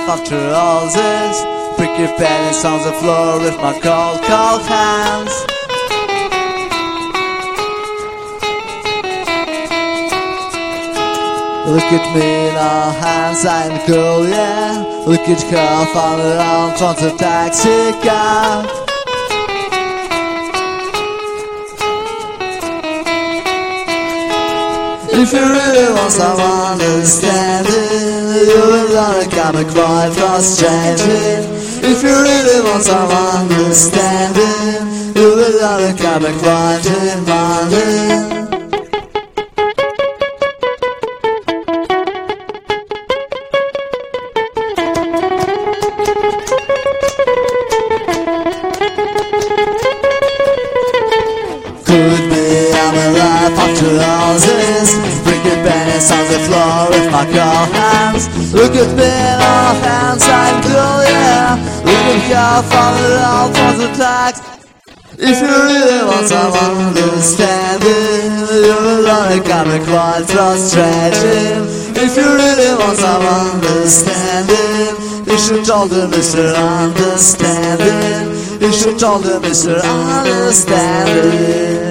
life after all this. Pricky pennies on the floor with my cold, cold hands. Look at me now, hands I'm cool, yeah. Look at her fun around from the taxi cab. If you really want some understanding, you will learn comic quite frustrating. If you really want some understanding, you will learn comic quite demanding. Could be I'm alive after all this. Bringing pennies on the floor with my cold hands. Look at me in all hands, I'm cool, yeah. Look at how far around for the tax. If you really want some understanding, you will only come quite frustrating. If you really want some understanding, you should tell the Mr. Understanding. You should tell the Mr. Understanding.